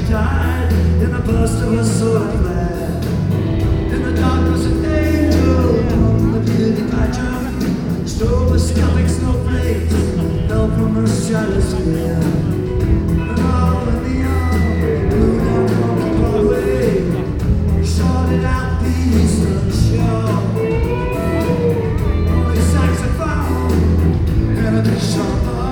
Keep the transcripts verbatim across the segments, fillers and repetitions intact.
died in a burst of a solar flare. In the darkness an angel on the beauty pageant, stroboscopic snowflakes fell from her stratosphere. And all the neon blew down from Broadway, shorted out the eastern shore. Only saxophone and a big shop.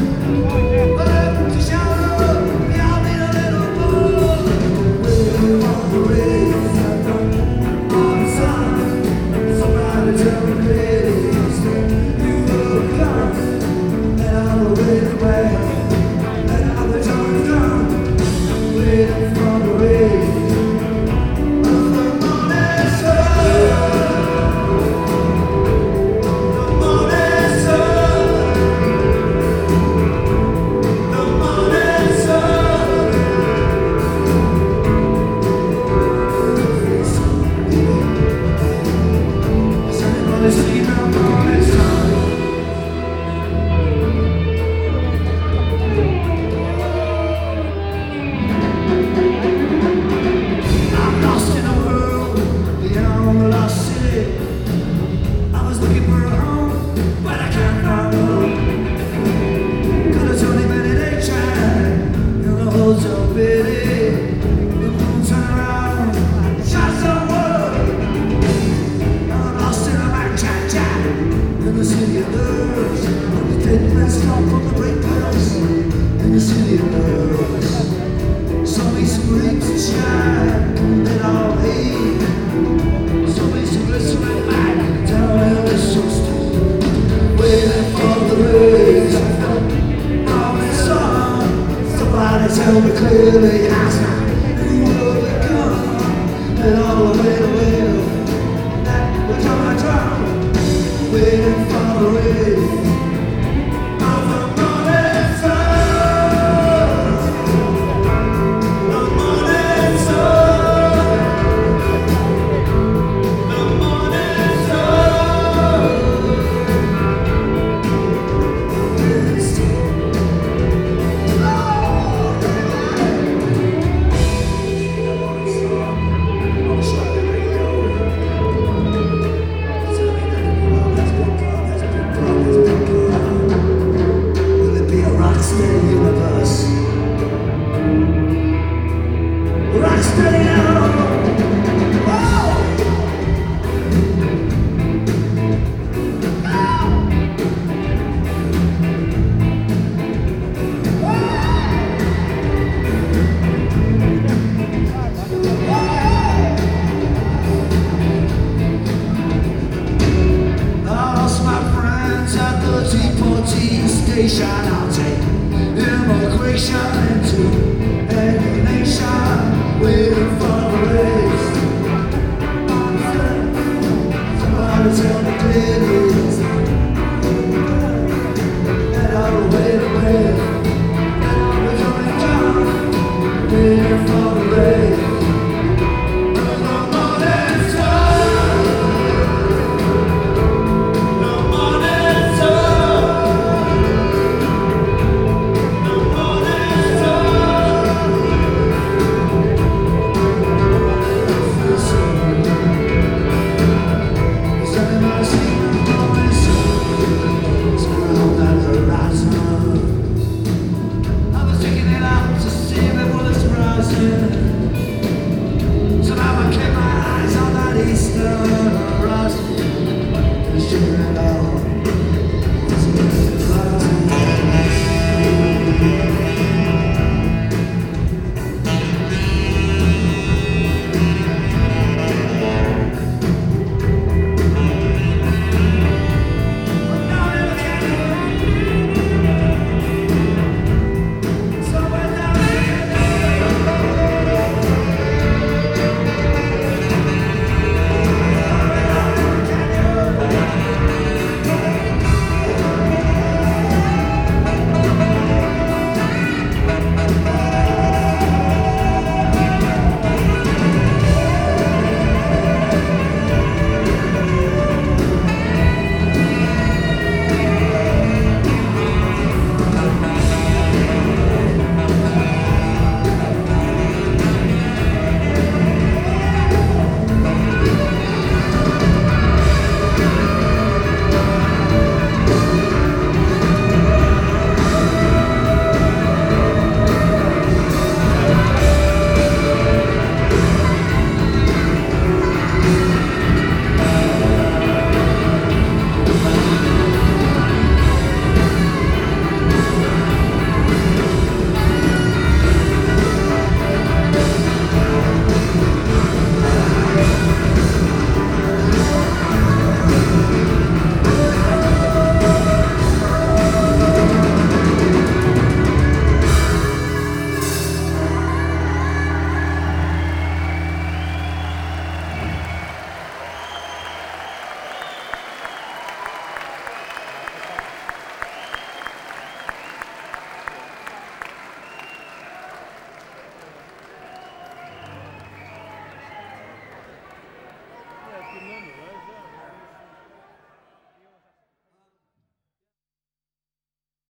Tell me clearly, ask me who will become, and all the way to will that will come I drown, waiting for the rain of the morning sun, the morning sun, the morning sun. Station, I'll take immigration into any nation, waiting for the race. Somebody tell me clearly, and I'll wait away, and I'll be coming down, waiting for